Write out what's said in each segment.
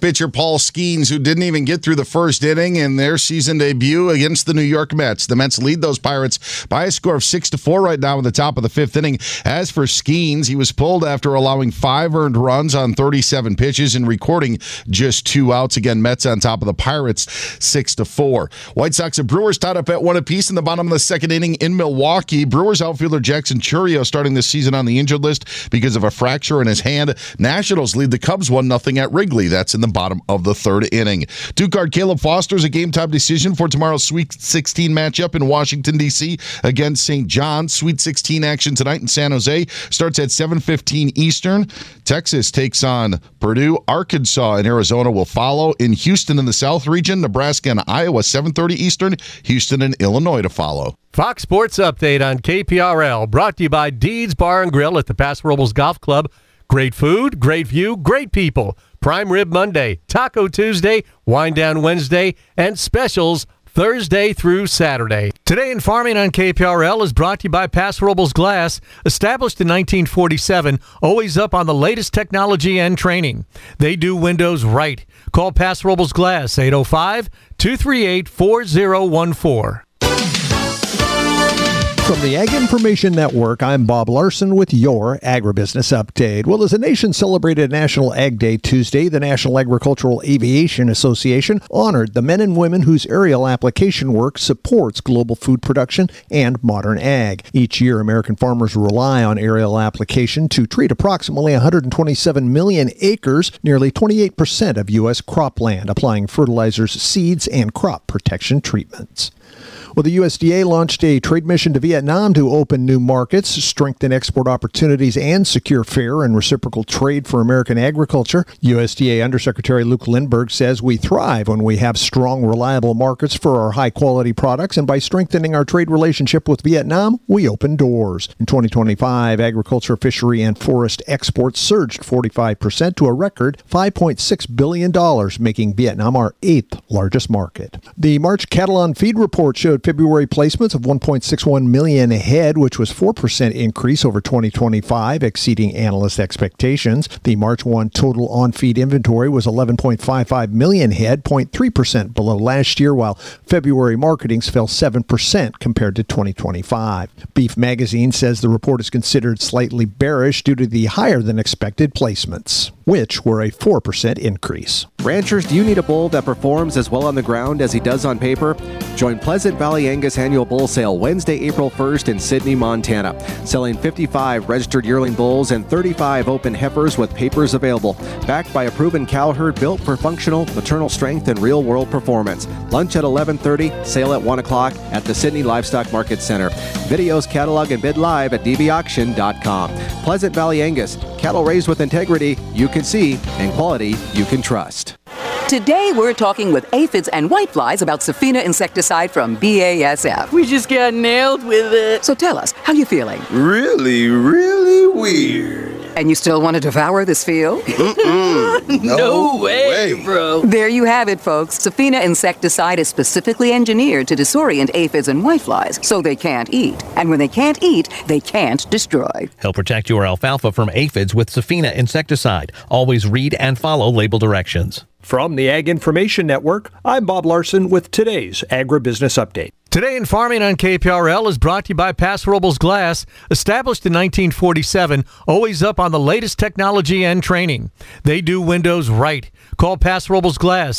pitcher Paul Skeens, who didn't even get through the first inning in their season debut against the New York Mets. The Mets lead those Pirates by a score of 6-4 right now in the top of the fifth inning. As for Skeens, he was pulled after allowing 5 earned runs on 37 pitches and recording just 2 outs. Again, Mets on top of the Pirates 6-4. White Sox and Brewers tied up at 1 apiece in the bottom of the second inning in Milwaukee. Brewers outfielder Jackson Chourio starting this season on the injured list because of a fracture in his hand. Nationals lead the Cubs 1-0 at Wrigley. That's in the bottom of the third inning. Duke Caleb Foster's a game-time decision for tomorrow's Sweet 16 matchup in Washington, D.C. against St. John's. Sweet 16 action tonight in San Jose starts at 7:15 Eastern. Texas takes on Purdue. Arkansas and Arizona will follow. In Houston in the South region, Nebraska and Iowa, 7:30 Eastern. Houston and Illinois to follow. Fox Sports Update on KPRL, brought to you by Deeds Bar and Grill at the Paso Robles Golf Club. Great food, great view, great people. Prime Rib Monday, Taco Tuesday, Wind Down Wednesday, and specials Thursday through Saturday. Today in Farming on KPRL is brought to you by Paso Robles Glass, established in 1947, always up on the latest technology and training. They do windows right. Call Paso Robles Glass, 805-238-4014. From the Ag Information Network, I'm Bob Larson with your Agribusiness Update. Well, as the nation celebrated National Ag Day Tuesday, the National Agricultural Aviation Association honored the men and women whose aerial application work supports global food production and modern ag. Each year, American farmers rely on aerial application to treat approximately 127 million acres, nearly 28% of U.S. cropland, applying fertilizers, seeds, and crop protection treatments. Well, the USDA launched a trade mission to Vietnam to open new markets, strengthen export opportunities, and secure fair and reciprocal trade for American agriculture. USDA Undersecretary Luke Lindberg says we thrive when we have strong, reliable markets for our high-quality products, and by strengthening our trade relationship with Vietnam, we open doors. In 2025, agriculture, fishery, and forest exports surged 45% to a record $5.6 billion, making Vietnam our 8th largest market. The March Cattle on Feed report showed February placements of 1.61 million head, which was 4% increase over 2025, exceeding analyst expectations. The March 1 total on-feed inventory was 11.55 million head, 0.3% below last year, while February marketings fell 7% compared to 2025. Beef Magazine says the report is considered slightly bearish due to the higher-than-expected placements, which were a 4% increase. Ranchers, do you need a bull that performs as well on the ground as he does on paper? Join Pleasant Valley Angus Annual Bull Sale Wednesday, April 1st in Sidney, Montana. Selling 55 registered yearling bulls and 35 open heifers with papers available. Backed by a proven cow herd built for functional, maternal strength, and real-world performance. Lunch at 11:30, sale at 1 o'clock at the Sidney Livestock Market Center. Videos, catalog, and bid live at dbauction.com. Pleasant Valley Angus, cattle raised with integrity you can see and quality you can trust. Today we're talking with aphids and whiteflies about Safina insecticide from BASF. We just got nailed with it. So tell us, how you feeling? Really, really weird. And you still want to devour this field? No way, bro. There you have it, folks. Safina insecticide is specifically engineered to disorient aphids and whiteflies so they can't eat. And when they can't eat, they can't destroy. Help protect your alfalfa from aphids with Safina insecticide. Always read and follow label directions. From the Ag Information Network, I'm Bob Larson with today's Agribusiness Update. Today in Farming on KPRL is brought to you by Paso Robles Glass, established in 1947, always up on the latest technology and training. They do windows right. Call Paso Robles Glass,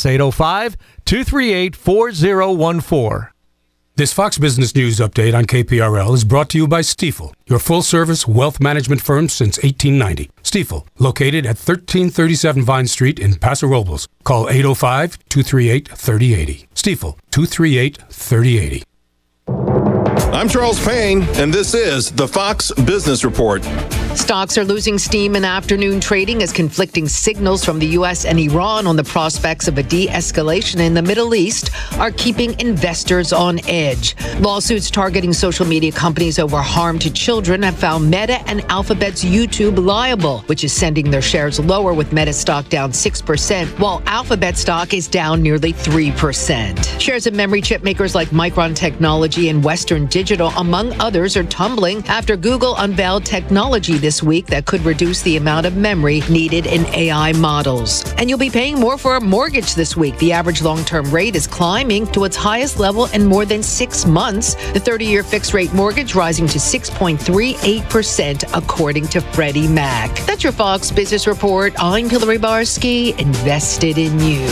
805-238-4014. This Fox Business News update on KPRL is brought to you by Stifel, your full-service wealth management firm since 1890. Stifel, located at 1337 Vine Street in Paso Robles. Call 805-238-3080. Stifel, 238-3080. I'm Charles Payne, and this is the Fox Business Report. Stocks are losing steam in afternoon trading as conflicting signals from the U.S. and Iran on the prospects of a de-escalation in the Middle East are keeping investors on edge. Lawsuits targeting social media companies over harm to children have found Meta and Alphabet's YouTube liable, which is sending their shares lower, with Meta stock down 6%, while Alphabet stock is down nearly 3%. Shares of memory chip makers like Micron Technology and Western Digital, among others, are tumbling after Google unveiled technology this week that could reduce the amount of memory needed in AI models. And you'll be paying more for a mortgage this week. The average long-term rate is climbing to its highest level in more than 6 months. The 30-year fixed-rate mortgage rising to 6.38%, according to Freddie Mac. That's your Fox Business Report. I'm Hillary Barsky, invested in you.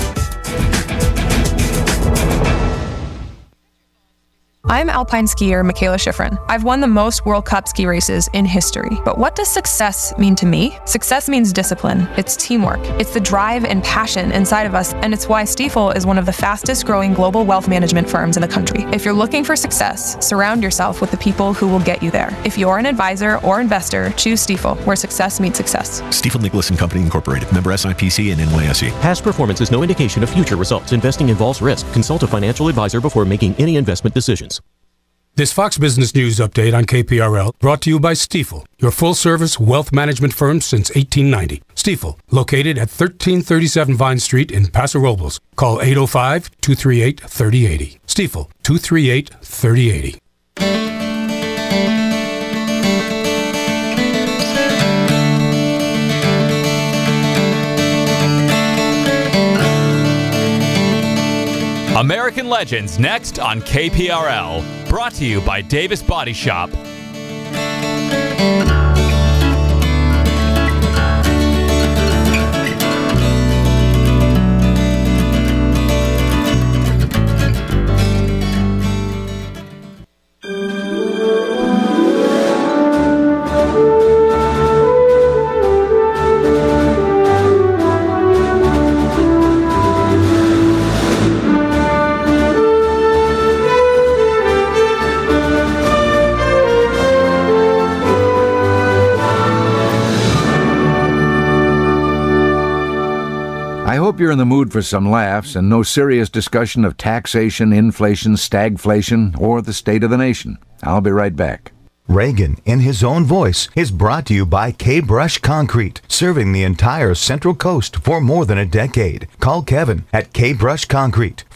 I'm alpine skier Michaela Schifrin. I've won the most World Cup ski races in history. But what does success mean to me? Success means discipline. It's teamwork. It's the drive and passion inside of us, and it's why Stifel is one of the fastest growing global wealth management firms in the country. If you're looking for success, surround yourself with the people who will get you there. If you're an advisor or investor, choose Stifel, where success meets success. Stifel Nicholas and Company Incorporated. Member SIPC and NYSE. Past performance is no indication of future results. Investing involves risk. Consult a financial advisor before making any investment decisions. This Fox Business News update on KPRL brought to you by Stifel, your full-service wealth management firm since 1890. Stifel, located at 1337 Vine Street in Paso Robles. Call 805-238-3080. Stifel, 238-3080. American Legends next on KPRL. Brought to you by Davis Body Shop. I hope you're in the mood for some laughs and no serious discussion of taxation, inflation, stagflation, or the state of the nation. I'll be right back. Reagan, in his own voice, is brought to you by K-Brush Concrete, serving the entire Central Coast for more than a decade. Call Kevin at K-Brush Concrete,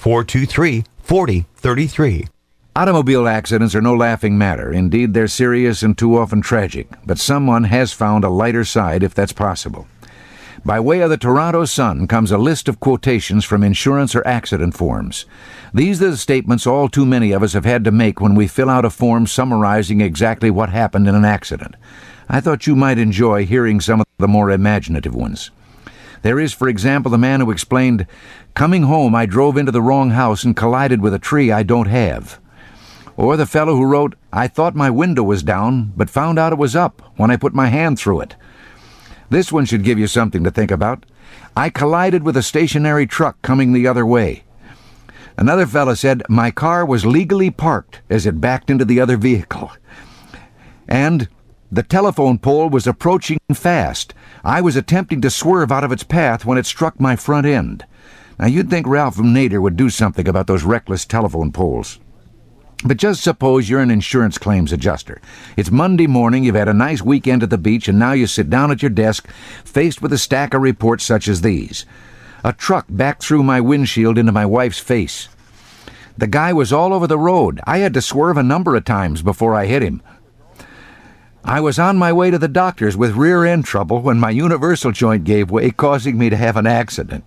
423-4033. Automobile accidents are no laughing matter. Indeed, they're serious and too often tragic. But someone has found a lighter side if that's possible. By way of the Toronto Sun comes a list of quotations from insurance or accident forms. These are the statements all too many of us have had to make when we fill out a form summarizing exactly what happened in an accident. I thought you might enjoy hearing some of the more imaginative ones. There is, for example, the man who explained, "Coming home, I drove into the wrong house and collided with a tree I don't have." Or the fellow who wrote, "I thought my window was down, but found out it was up when I put my hand through it." This one should give you something to think about. "I collided with a stationary truck coming the other way." Another fellow said, "My car was legally parked as it backed into the other vehicle." And, "The telephone pole was approaching fast. I was attempting to swerve out of its path when it struck my front end." Now, you'd think Ralph from Nader would do something about those reckless telephone poles. But just suppose you're an insurance claims adjuster. It's Monday morning, you've had a nice weekend at the beach, and now you sit down at your desk, faced with a stack of reports such as these. "A truck backed through my windshield into my wife's face." "The guy was all over the road. I had to swerve a number of times before I hit him." "I was on my way to the doctor's with rear end trouble when my universal joint gave way, causing me to have an accident."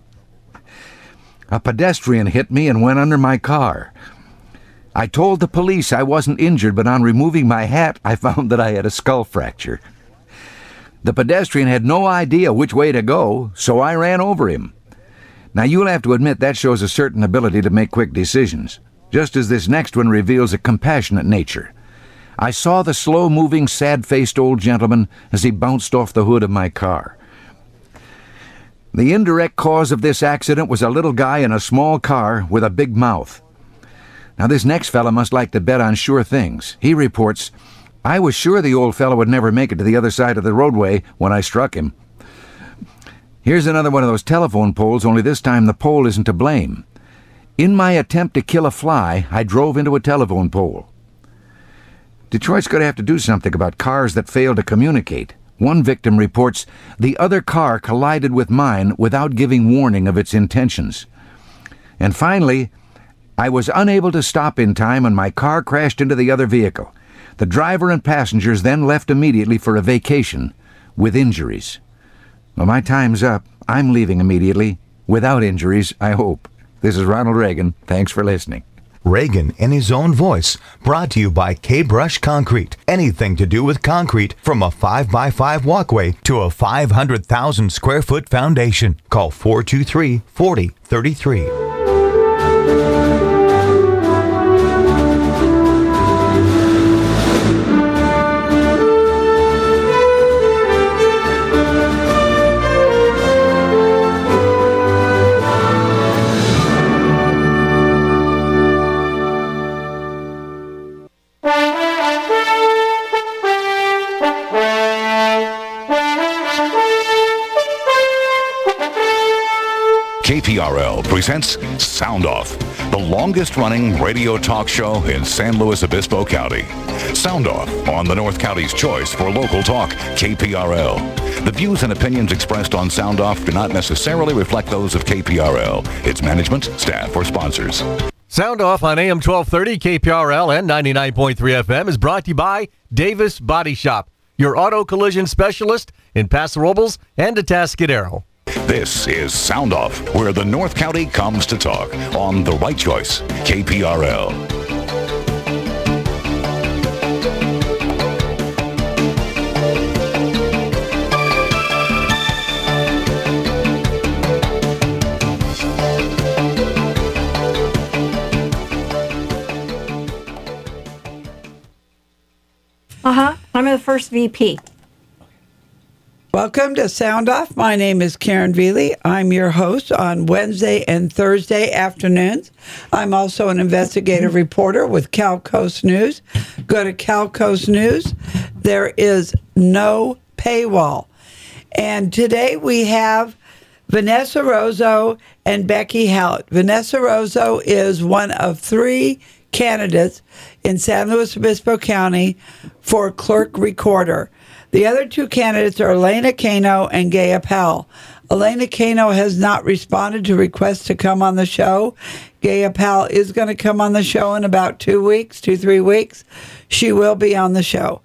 "A pedestrian hit me and went under my car." "I told the police I wasn't injured, but on removing my hat, I found that I had a skull fracture." "The pedestrian had no idea which way to go, so I ran over him." Now, you'll have to admit that shows a certain ability to make quick decisions, just as this next one reveals a compassionate nature. "I saw the slow-moving, sad-faced old gentleman as he bounced off the hood of my car." "The indirect cause of this accident was a little guy in a small car with a big mouth." Now, this next fella must like to bet on sure things. He reports, "I was sure the old fellow would never make it to the other side of the roadway when I struck him." Here's another one of those telephone poles, only this time the pole isn't to blame. "In my attempt to kill a fly, I drove into a telephone pole." Detroit's going to have to do something about cars that fail to communicate. One victim reports, "The other car collided with mine without giving warning of its intentions." And finally, "I was unable to stop in time and my car crashed into the other vehicle. The driver and passengers then left immediately for a vacation with injuries. Well, my time's up. I'm leaving immediately, without injuries, I hope. This is Ronald Reagan. Thanks for listening. Reagan in his own voice, brought to you by K-Brush Concrete. Anything to do with concrete, from a 5x5 walkway to a 500,000 square foot foundation. Call 423-4033. KPRL presents Sound Off, the longest-running radio talk show in San Luis Obispo County. Sound Off on the North County's choice for local talk, KPRL. The views and opinions expressed on Sound Off do not necessarily reflect those of KPRL, its management, staff, or sponsors. Sound Off on AM 1230, KPRL, and 99.3 FM is brought to you by Davis Body Shop, your auto collision specialist in Paso Robles and Atascadero. This is Sound Off, where the North County comes to talk on The Right Choice, KPRL. I'm the first VP. Welcome to Sound Off. My name is Karen Veely. I'm your host on Wednesday and Thursday afternoons. I'm also an investigative reporter with Cal Coast News. Go to Cal Coast News. There is no paywall. And today we have Vanessa Rozo and Becky Hallett. Vanessa Rozo is one of 3 candidates in San Luis Obispo County for clerk recorder. The other 2 candidates are Elena Cano and Gaia Powell. Elena Cano has not responded to requests to come on the show. Gaia Powell is going to come on the show in about 3 weeks. She will be on the show.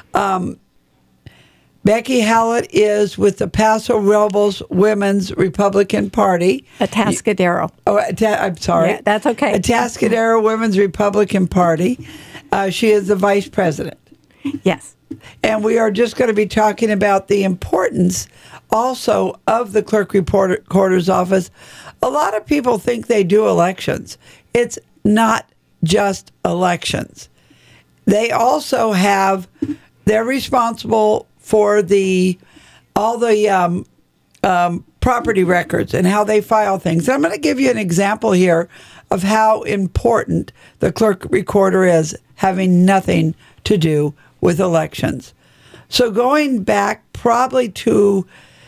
Becky Hallett is with the Paso Robles Women's Republican Party. Atascadero. I'm sorry. Yeah, that's okay. Atascadero Women's Republican Party. She is the vice president. Yes. And we are just going to be talking about the importance also of the clerk recorder's office. A lot of people think they do elections. It's not just elections. They also they're responsible for all the property records and how they file things. I'm going to give you an example here of how important the clerk recorder is, having nothing to do with elections. So going back probably to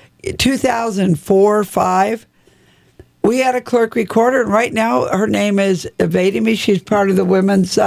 2004-05, we had a clerk recorder, and right now her name is evading me. She's part of the women's...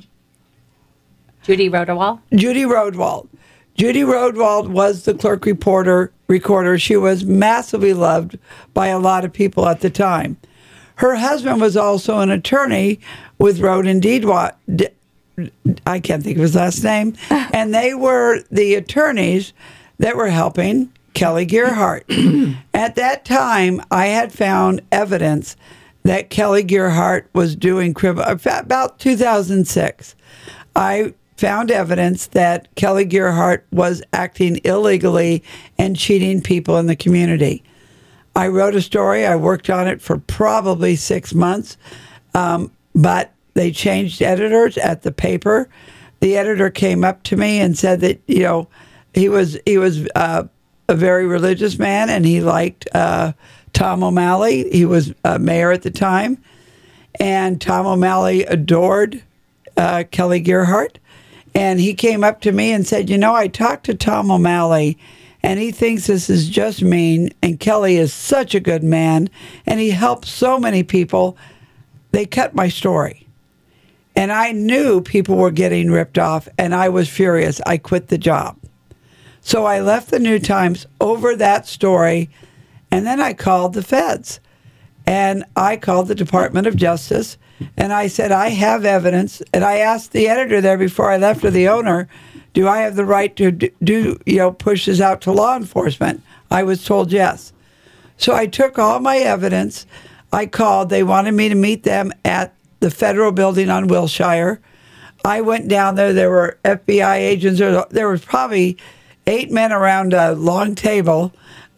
Judy Rodewald? Judy Rodewald. Judy Rodewald was the clerk recorder. She was massively loved by a lot of people at the time. Her husband was also an attorney with Road and Deed I can't think of his last name. And they were the attorneys that were helping Kelly Gearhart. At that time, I had found evidence that Kelly Gearhart was doing about 2006. I found evidence that Kelly Gearhart was acting illegally and cheating people in the community. I wrote a story. I worked on it for probably 6 months, but they changed editors at the paper. The editor came up to me and said that, he was a very religious man, and he liked Tom O'Malley. He was mayor at the time, and Tom O'Malley adored Kelly Gearhart. And he came up to me and said, I talked to Tom O'Malley, and he thinks this is just mean, and Kelly is such a good man, and he helped so many people. They cut my story. And I knew people were getting ripped off, and I was furious. I quit the job. So I left the New Times over that story, and then I called the feds. And I called the Department of Justice, and I said, I have evidence. And I asked the editor there before I left, or the owner, do I have the right to push this out to law enforcement? I was told yes. So I took all my evidence. I called. They wanted me to meet them at the federal building on Wilshire. I went down there. There were FBI agents. There was probably 8 men around a long table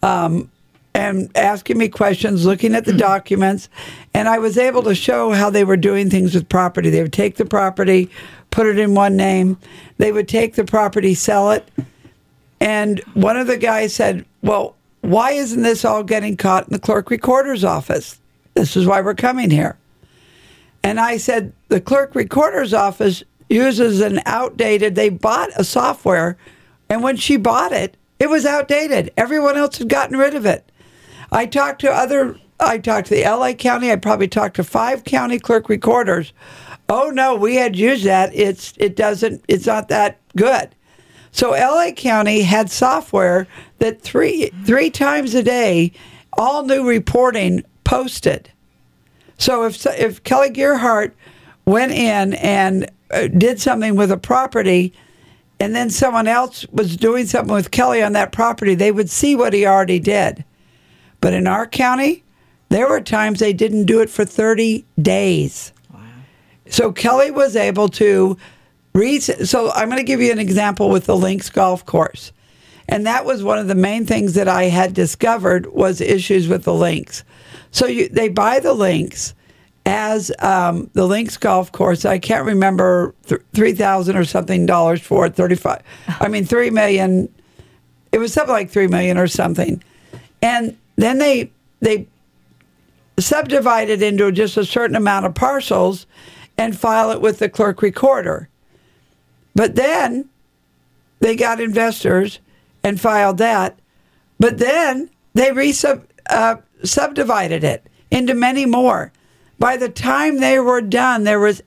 and asking me questions, looking at the documents. And I was able to show how they were doing things with property. They would take the property, put it in one name. They would take the property, sell it. And one of the guys said, well, why isn't this all getting caught in the clerk recorder's office? This is why we're coming here. And I said, the clerk recorder's office uses an outdated, they bought a software, and when she bought it, it was outdated. Everyone else had gotten rid of it. I talked to the LA County, I probably talked to 5 county clerk recorders. Oh no, we had used that. It's not that good. So LA County had software that three times a day, all new reporting posted. So if Kelly Gearhart went in and did something with a property, and then someone else was doing something with Kelly on that property, they would see what he already did. But in our county, there were times they didn't do it for 30 days. Wow. So Kelly was able to so I'm going to give you an example with the Links Golf Course. And that was one of the main things that I had discovered was issues with the links. So they buy the links as the Links Golf Course. I can't remember $3,000 or something dollars for it. $3 million. It was something like $3 million or something. And then they subdivide it into just a certain amount of parcels and file it with the clerk recorder. But then they got investors and filed that. But then they subdivided it into many more. By the time they were done, there was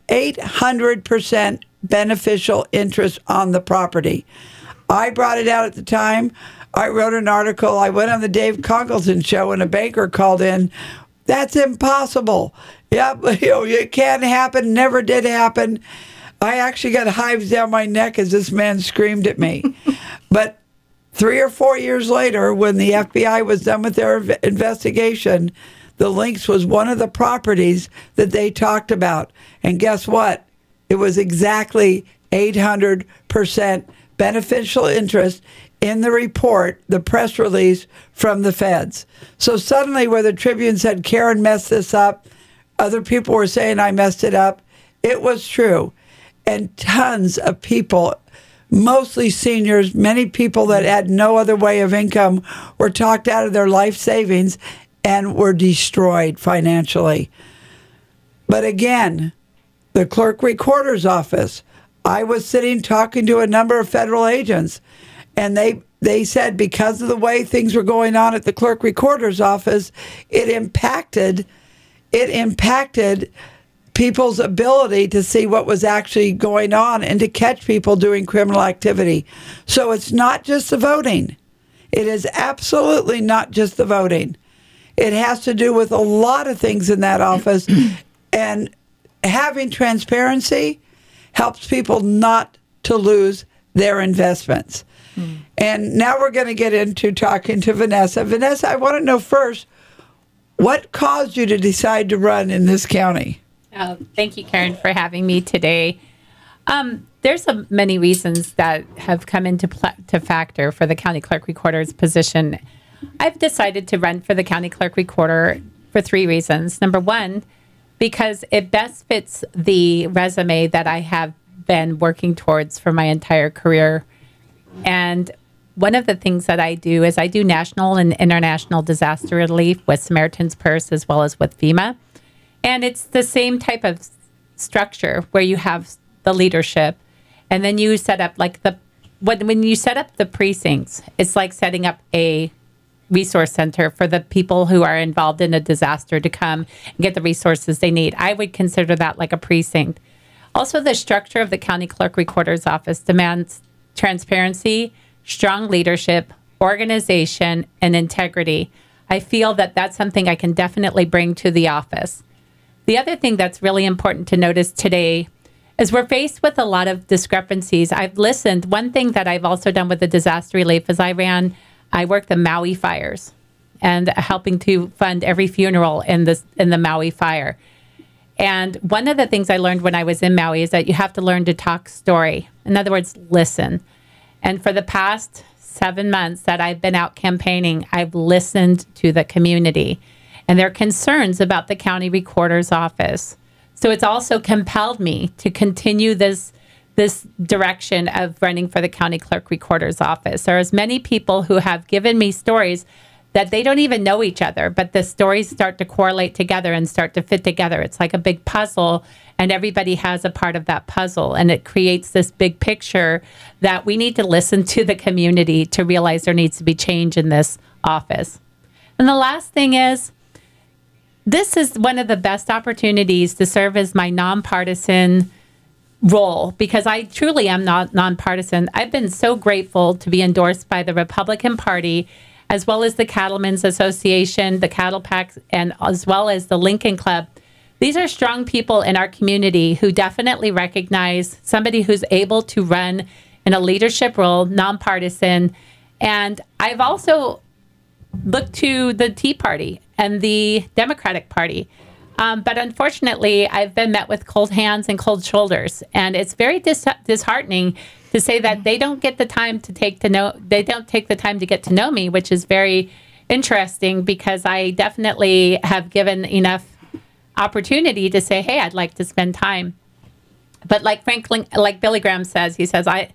800% beneficial interest on the property. I brought it out at the time. I wrote an article. I went on the Dave Congleton show, and a banker called in. That's impossible. Yeah, it can't happen. Never did happen. I actually got hives down my neck as this man screamed at me. But 3 or 4 years later, when the FBI was done with their investigation, the Links was one of the properties that they talked about. And guess what? It was exactly 800% beneficial interest in the report, the press release from the feds. So suddenly where the Tribune said Karen messed this up, other people were saying I messed it up. It was true. And tons of people, mostly seniors, many people that had no other way of income, were talked out of their life savings and were destroyed financially. But again, the clerk recorder's office, I was sitting talking to a number of federal agents, and they said because of the way things were going on at the clerk recorder's office, it impacted people's ability to see what was actually going on and to catch people doing criminal activity. So it's not just the voting. It is absolutely not just the voting. It has to do with a lot of things in that office. And having transparency helps people not to lose their investments. And now we're going to get into talking to Vanessa. Vanessa, I want to know first, what caused you to decide to run in this county? Thank you, Karen, for having me today. There's many reasons that have come into factor for the county clerk recorder's position. I've decided to run for the county clerk recorder for 3 reasons. Number one, because it best fits the resume that I have been working towards for my entire career. And one of the things that I do is I do national and international disaster relief with Samaritan's Purse as well as with FEMA. And it's the same type of structure where you have the leadership, and then you set up when you set up the precincts, it's like setting up a resource center for the people who are involved in a disaster to come and get the resources they need. I would consider that like a precinct. Also, the structure of the county clerk recorder's office demands transparency, strong leadership, organization, and integrity. I feel that that's something I can definitely bring to the office. The other thing that's really important to notice today is we're faced with a lot of discrepancies. I've listened. One thing that I've also done with the disaster relief is I worked the Maui fires and helping to fund every funeral in the Maui fire. And one of the things I learned when I was in Maui is that you have to learn to talk story. In other words, listen. And for the past 7 months that I've been out campaigning, I've listened to the community and their concerns about the county recorder's office. So it's also compelled me to continue this direction of running for the county clerk recorder's office. There are as many people who have given me stories that they don't even know each other, but the stories start to correlate together and start to fit together. It's like a big puzzle, and everybody has a part of that puzzle, and it creates this big picture that we need to listen to the community to realize there needs to be change in this office. And the last thing is, this is one of the best opportunities to serve as my nonpartisan role, because I truly am not nonpartisan. I've been so grateful to be endorsed by the Republican Party, as well as the Cattlemen's Association, the Cattle Pack, and as well as the Lincoln Club. These are strong people in our community who definitely recognize somebody who's able to run in a leadership role, nonpartisan. And I've also looked to the Tea Party and the Democratic Party. But unfortunately, I've been met with cold hands and cold shoulders. And it's very disheartening to say that they don't get the time to take the time to get to know me, which is very interesting, because I definitely have given enough opportunity to say, hey, I'd like to spend time. But like Billy Graham says, he says, I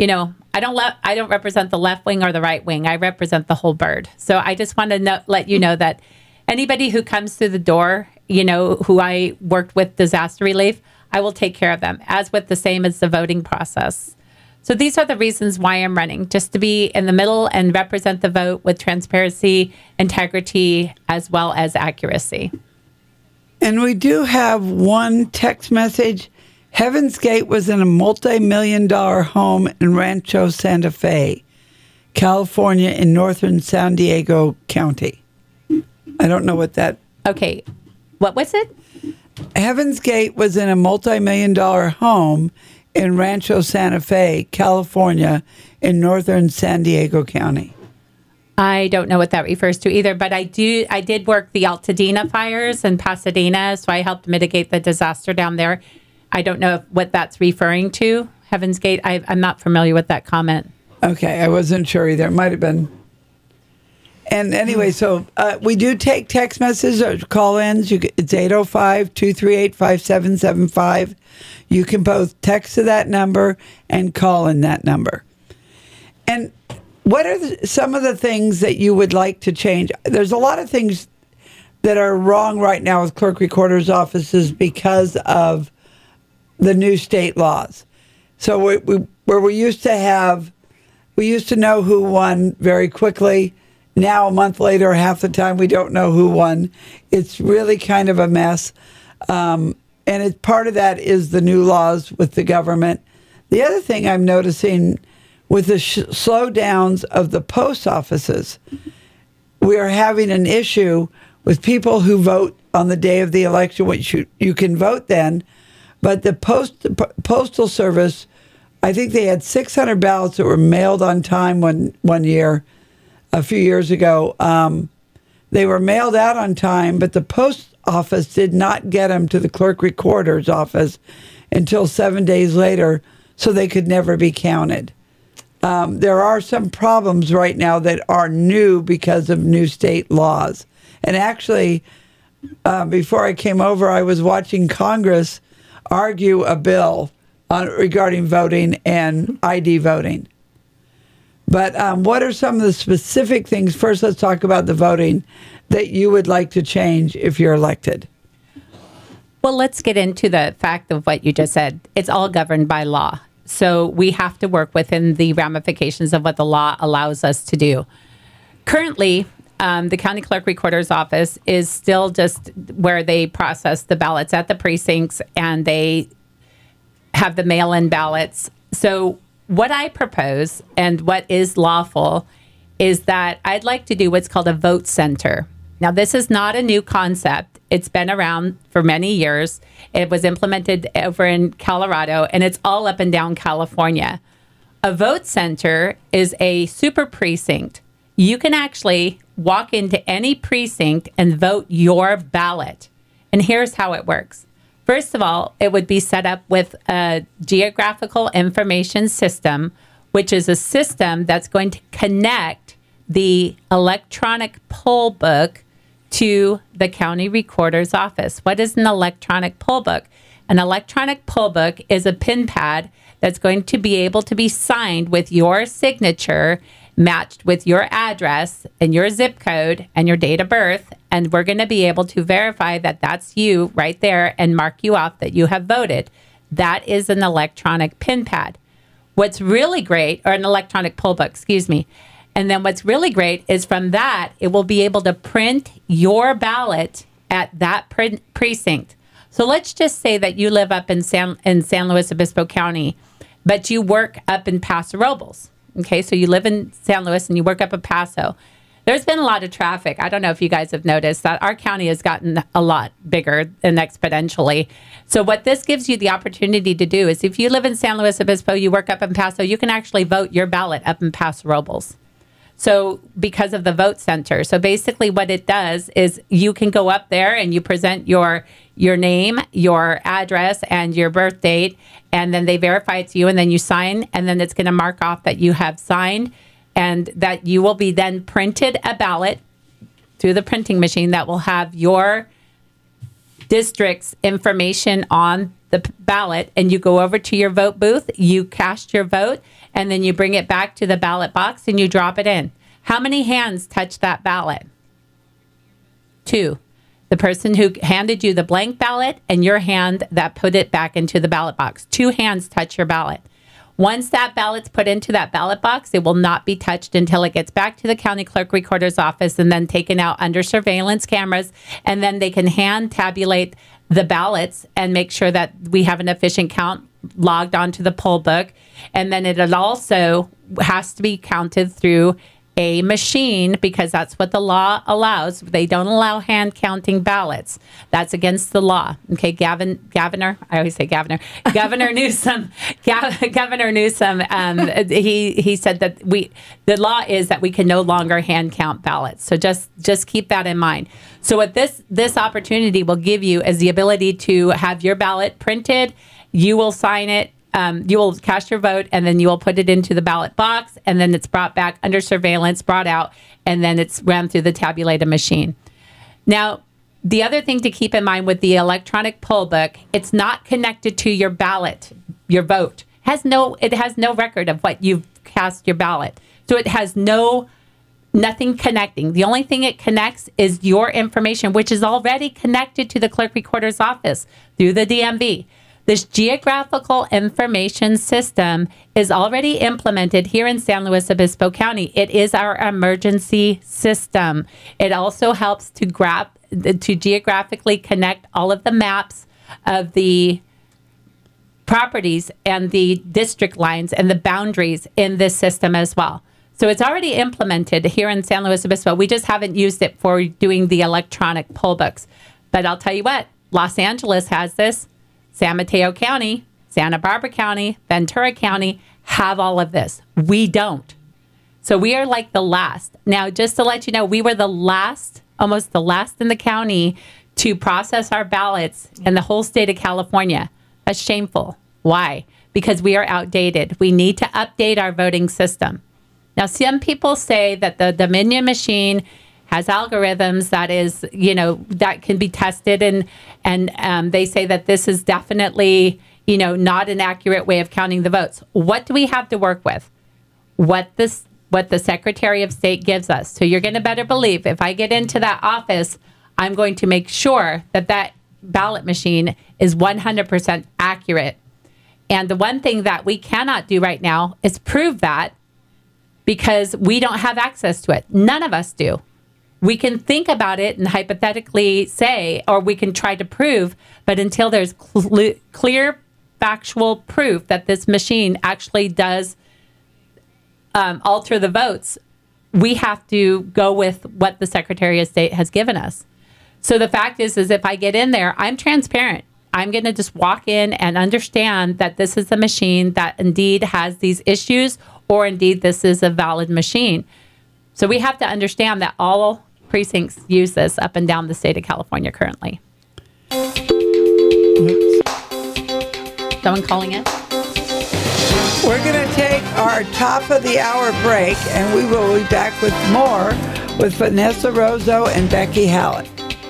don't represent the left wing or the right wing. I represent the whole bird. So I just want to let you know that anybody who comes through the door, who I worked with disaster relief, I will take care of them, as with the same as the voting process. So these are the reasons why I'm running, just to be in the middle and represent the vote with transparency, integrity, as well as accuracy. And we do have one text message. Heaven's Gate was in a multi-million-dollar home in Rancho Santa Fe, California, in northern San Diego County. I don't know what that... Okay. What was it? Heaven's Gate was in a multi-million-dollar home in Rancho Santa Fe, California, in northern San Diego County. I don't know what that refers to either, but I did work the Altadena fires in Pasadena, so I helped mitigate the disaster down there. I don't know what that's referring to, Heaven's Gate. I'm not familiar with that comment. Okay, I wasn't sure either. It might have been. And anyway, so we do take text messages or call-ins. It's 805-238-5775. You can both text to that number and call in that number. And what are some of the things that you would like to change? There's a lot of things that are wrong right now with clerk recorder's offices because of the new state laws. So we used to know who won very quickly. Now, a month later, half the time, we don't know who won. It's really kind of a mess. And part of that is the new laws with the government. The other thing I'm noticing with the slowdowns of the post offices, we are having an issue with people who vote on the day of the election, which you can vote then. But the Postal Service, I think they had 600 ballots that were mailed on time one year. A few years ago, they were mailed out on time, but the post office did not get them to the clerk recorder's office until 7 days later, so they could never be counted. There are some problems right now that are new because of new state laws. And actually, before I came over, I was watching Congress argue a bill regarding voting and ID voting. But what are some of the specific things? First, let's talk about the voting that you would like to change if you're elected. Well, let's get into the fact of what you just said. It's all governed by law. So we have to work within the ramifications of what the law allows us to do. Currently, the county clerk recorder's office is still just where they process the ballots at the precincts, and they have the mail-in ballots. So what I propose and what is lawful is that I'd like to do what's called a vote center. Now, this is not a new concept. It's been around for many years. It was implemented over in Colorado, and it's all up and down California. A vote center is a super precinct. You can actually walk into any precinct and vote your ballot. And here's how it works. First of all, it would be set up with a geographical information system, which is a system that's going to connect the electronic poll book to the county recorder's office. What is an electronic poll book? An electronic poll book is a pin pad that's going to be able to be signed with your signature matched with your address and your zip code and your date of birth. And we're going to be able to verify that that's you right there and mark you off that you have voted. That is an electronic pin pad. What's really great, or an electronic poll book, excuse me. And then what's really great is from that, it will be able to print your ballot at that precinct. So let's just say that you live up in San Luis Obispo County, but you work up in Paso Robles. Okay, so you live in San Luis and you work up in Paso. There's been a lot of traffic. I don't know if you guys have noticed that our county has gotten a lot bigger and exponentially. So what this gives you the opportunity to do is if you live in San Luis Obispo, you work up in Paso, you can actually vote your ballot up in Paso Robles. So because of the vote center. So basically what it does is you can go up there and you present your name, your address, and your birth date, and then they verify it's you, and then you sign, and then it's going to mark off that you have signed, and that you will be then printed a ballot through the printing machine that will have your district's information on the ballot, and you go over to your vote booth, you cast your vote, and then you bring it back to the ballot box and you drop it in. How many hands touch that ballot? 2. The person who handed you the blank ballot and your hand that put it back into the ballot box. 2 hands touch your ballot. Once that ballot's put into that ballot box, it will not be touched until it gets back to the county clerk recorder's office and then taken out under surveillance cameras. And then they can hand tabulate the ballots and make sure that we have an efficient count logged onto the poll book. And then it also has to be counted through a machine because that's what the law allows. They don't allow hand counting ballots. That's against the law. Okay, Governor, I always say Governor. Governor Newsom. Governor Newsom. He said that the law is that we can no longer hand count ballots. So just keep that in mind. So what this opportunity will give you is the ability to have your ballot printed. You will sign it. You will cast your vote, and then you will put it into the ballot box, and then it's brought back under surveillance, brought out, and then it's ran through the tabulated machine. Now, the other thing to keep in mind with the electronic poll book, it's not connected to your ballot, your vote. It has no record of what you've cast your ballot. So it has nothing connecting. The only thing it connects is your information, which is already connected to the clerk recorder's office through the DMV. This geographical information system is already implemented here in San Luis Obispo County. It is our emergency system. It also helps to geographically connect all of the maps of the properties and the district lines and the boundaries in this system as well. So it's already implemented here in San Luis Obispo. We just haven't used it for doing the electronic poll books. But I'll tell you what, Los Angeles has this. San Mateo County, Santa Barbara County, Ventura County have all of this. We don't. So we are like the last. Now, just to let you know, we were the last, almost the last in the county to process our ballots in the whole state of California. That's shameful. Why? Because we are outdated. We need to update our voting system. Now, some people say that the Dominion machine has algorithms that can be tested, and they say that this is definitely, not an accurate way of counting the votes. What do we have to work with? What the Secretary of State gives us. So you're going to better believe if I get into that office, I'm going to make sure that ballot machine is 100% accurate. And the one thing that we cannot do right now is prove that because we don't have access to it. None of us do. We can think about it and hypothetically say, or we can try to prove, but until there's clear factual proof that this machine actually does alter the votes, we have to go with what the Secretary of State has given us. So the fact is if I get in there, I'm transparent. I'm going to just walk in and understand that this is a machine that indeed has these issues, or indeed this is a valid machine. So we have to understand that all precincts use this up and down the state of California currently. Someone calling in? We're going to take our top of the hour break, and we will be back with more with Vanessa Rosso and Becky Hallett.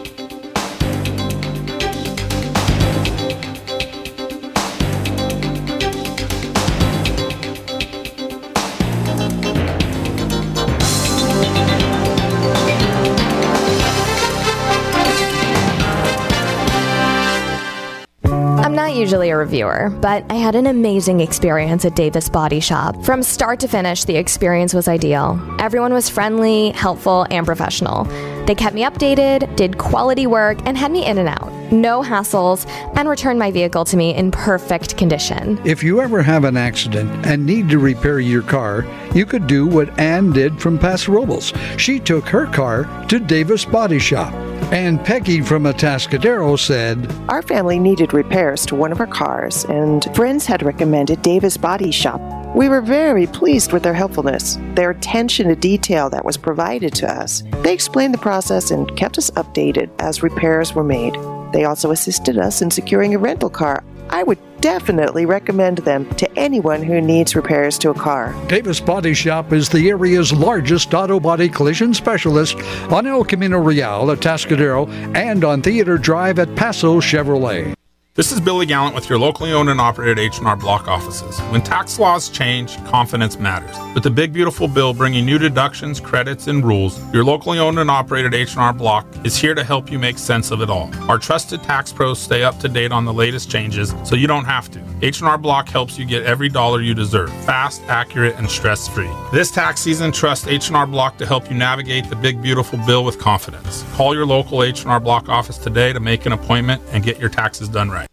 I'm not usually a reviewer, but I had an amazing experience at Davis Body Shop. From start to finish, the experience was ideal. Everyone was friendly, helpful, and professional. They kept me updated, did quality work, and had me in and out. No hassles, and returned my vehicle to me in perfect condition. If you ever have an accident and need to repair your car, you could do what Ann did from Paso Robles. She took her car to Davis Body Shop. And Peggy from Atascadero said, our family needed repairs to one of our cars, and friends had recommended Davis Body Shop. We were very pleased with their helpfulness, their attention to detail that was provided to us. They explained the process and kept us updated as repairs were made. They also assisted us in securing a rental car. I would definitely recommend them to anyone who needs repairs to a car. Davis Body Shop is the area's largest auto body collision specialist on El Camino Real at Atascadero and on Theater Drive at Paso Chevrolet. This is Billy Gallant with your locally owned and operated H&R Block offices. When tax laws change, confidence matters. With the big beautiful bill bringing new deductions, credits, and rules, your locally owned and operated H&R Block is here to help you make sense of it all. Our trusted tax pros stay up to date on the latest changes, so you don't have to. H&R Block helps you get every dollar you deserve, fast, accurate, and stress-free. This tax season, trust H&R Block to help you navigate the big beautiful bill with confidence. Call your local H&R Block office today to make an appointment and get your taxes done right.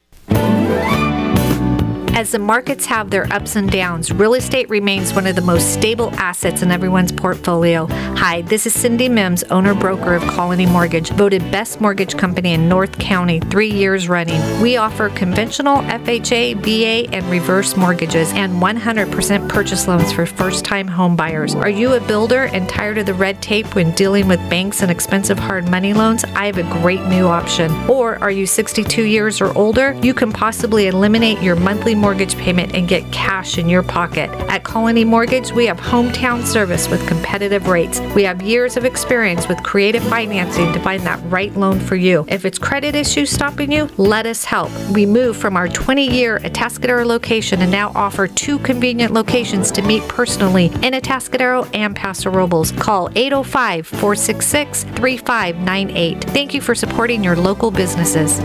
As the markets have their ups and downs, real estate remains one of the most stable assets in everyone's portfolio. Hi, this is Cindy Mims, owner-broker of Colony Mortgage, voted best mortgage company in North County 3 years running. We offer conventional FHA, VA, and reverse mortgages and 100% purchase loans for first-time home buyers. Are you a builder and tired of the red tape when dealing with banks and expensive hard money loans? I have a great new option. Or are you 62 years or older? You can possibly eliminate your monthly mortgage payment and get cash in your pocket. At Colony Mortgage, we have hometown service with competitive rates. We have years of experience with creative financing to find that right loan for you. If it's credit issues stopping you, let us help. We moved from our 20-year Atascadero location and now offer 2 convenient locations to meet personally in Atascadero and Paso Robles. Call 805-466-3598. Thank you for supporting your local businesses.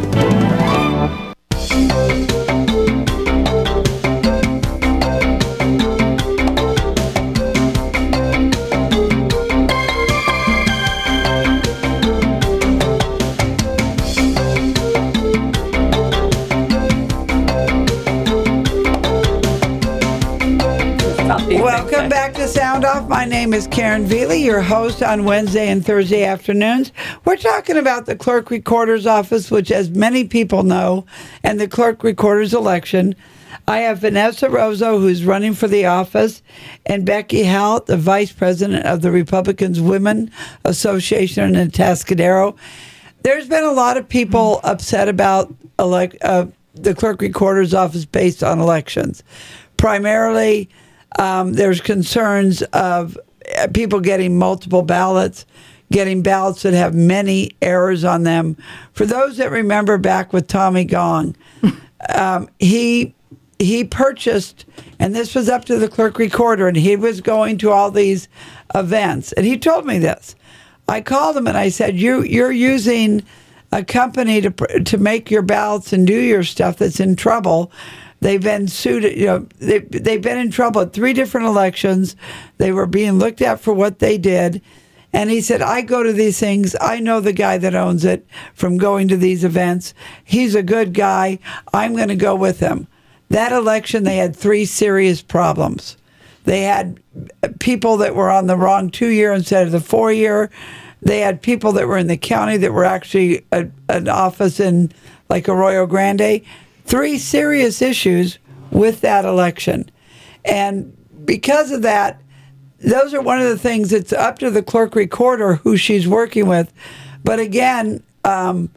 Welcome back to Sound Off. My name is Karen Veely, your host on Wednesday and Thursday afternoons. We're talking about the Clerk Recorder's Office, which, as many people know, and the Clerk Recorder's election. I have Vanessa Rosso, who's running for the office, and Becky Hallett, the vice president of the Republicans Women Association in Atascadero. There's been a lot of people upset about the Clerk Recorder's Office based on elections. Primarily, there's concerns of people getting multiple ballots, getting ballots that have many errors on them. For those that remember back with Tommy Gong, he purchased, and this was up to the Clerk Recorder, and he was going to all these events. And he told me this. I called him and I said, you're using a company to make your ballots and do your stuff that's in trouble. They've been sued. They've been in trouble at 3 different elections. They were being looked at for what they did. And he said, I go to these things. I know the guy that owns it from going to these events. He's a good guy. I'm going to go with him. That election, they had 3 serious problems. They had people that were on the wrong 2-year instead of the 4-year. They had people that were in the county that were actually an office in like Arroyo Grande. 3 serious issues with that election. And because of that, those are one of the things that's up to the clerk recorder who she's working with. But again, for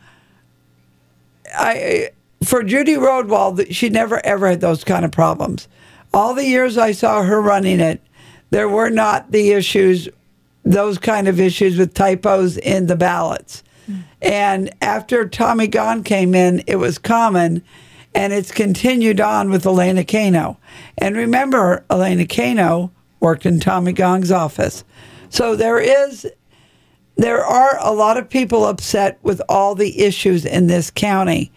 Judy Rodwald, she never ever had those kind of problems. All the years I saw her running it, there were not the issues, those kind of issues with typos in the ballots. And after Tommy Gahn came in, it was common, and it's continued on with Elena Cano. And remember, Elena Cano worked in Tommy Gahn's office. So there are a lot of people upset with all the issues in this county.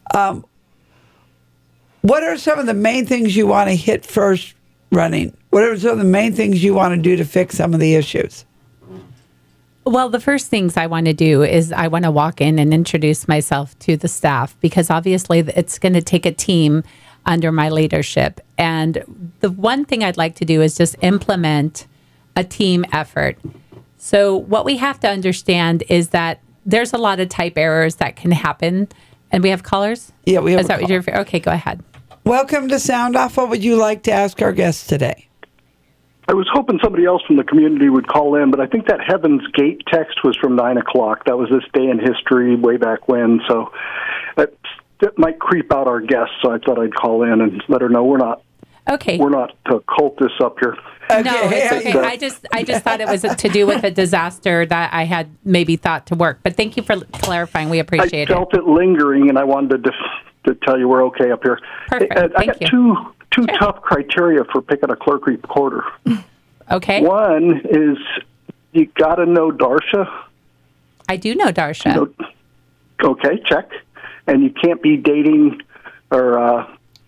What are some of the main things you want to hit first running? What are some of the main things you want to do to fix some of the issues? Well, the first things I want to do is I want to walk in and introduce myself to the staff, because obviously it's going to take a team under my leadership. And the one thing I'd like to do is just implement a team effort. So what we have to understand is that there's a lot of type errors that can happen. And we have callers? Yeah, we have Is that what you're... Okay, go ahead. Welcome to Sound Off. What would you like to ask our guests today? I was hoping somebody else from the community would call in, but I think that Heaven's Gate text was from 9 o'clock. That was this day in history way back when, so that might creep out our guests, so I thought I'd call in and let her know we're not cultists up here. No, it's okay. I just thought it was to do with a disaster that I had maybe thought to work. But thank you for clarifying. We appreciate it. I felt it lingering, and I wanted to tell you we're okay up here. Perfect. I got two tough criteria for picking a clerk reporter. Okay. One is you got to know Darsha. I do know Darsha. Okay, check. And you can't be dating or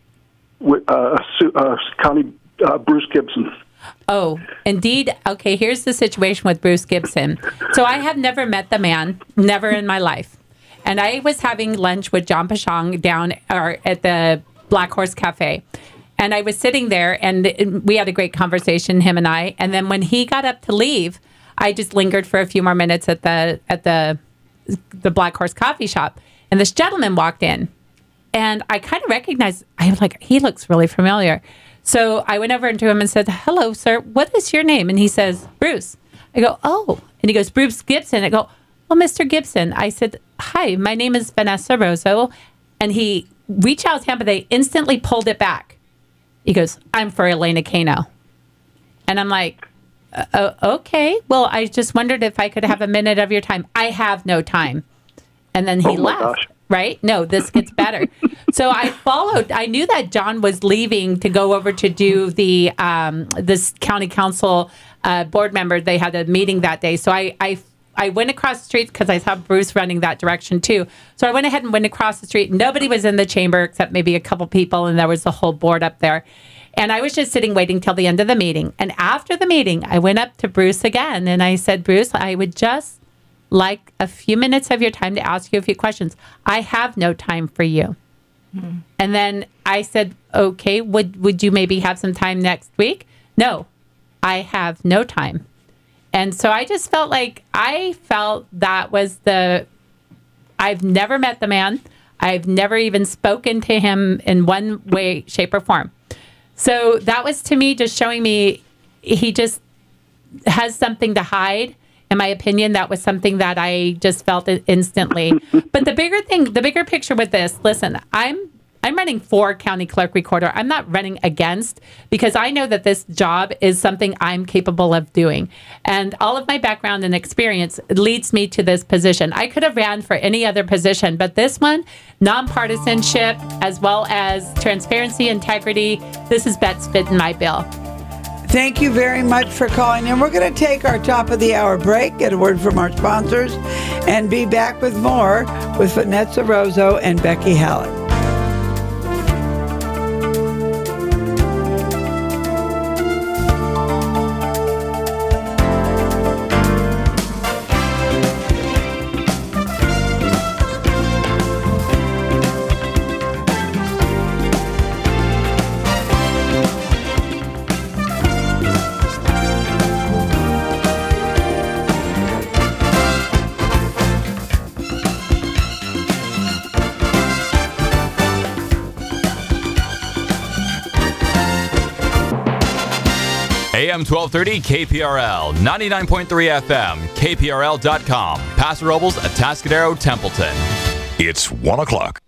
County Bruce Gibson. Oh, indeed. Okay, here's the situation with Bruce Gibson. So I have never met the man, never in my life. And I was having lunch with John Pashang down at the Black Horse Cafe. And I was sitting there, and we had a great conversation, him and I. And then when he got up to leave, I just lingered for a few more minutes at the Black Horse Coffee Shop. And this gentleman walked in. And I kind of recognized, I was like, he looks really familiar. So I went over to him and said, hello, sir, what is your name? And he says, Bruce. I go, oh. And he goes, Bruce Gibson. I go, well, Mr. Gibson. I said, hi, my name is Vanessa Rosso. And he reached out his hand, but they instantly pulled it back. He goes, I'm for Elena Cano. And I'm like, okay. Well, I just wondered if I could have a minute of your time. I have no time. And then he left. Gosh. Right? No, this gets better. So I followed. I knew that John was leaving to go over to do the this county council board member. They had a meeting that day. So I went across the street because I saw Bruce running that direction too. So I went ahead and went across the street. Nobody was in the chamber except maybe a couple people, and there was the whole board up there. And I was just sitting waiting till the end of the meeting. And after the meeting, I went up to Bruce again, and I said, Bruce, I would just like a few minutes of your time to ask you a few questions. I have no time for you. Mm-hmm. And then I said, okay, would you maybe have some time next week? No, I have no time. And so I just felt that was I've never met the man. I've never even spoken to him in one way, shape, or form. So that was, to me, just showing me he just has something to hide. In my opinion, that was something that I just felt instantly. But the bigger picture with this, listen, I'm running for county clerk recorder. I'm not running against, because I know that this job is something I'm capable of doing. And all of my background and experience leads me to this position. I could have ran for any other position, but this one, nonpartisanship, as well as transparency, integrity, this is best fit in my bill. Thank you very much for calling in. We're going to take our top of the hour break, get a word from our sponsors, and be back with more with Vanessa Rosso and Becky Hallett. AM 1230 KPRL, 99.3 FM, KPRL.com, Paso Robles, Atascadero, Templeton. It's 1 o'clock.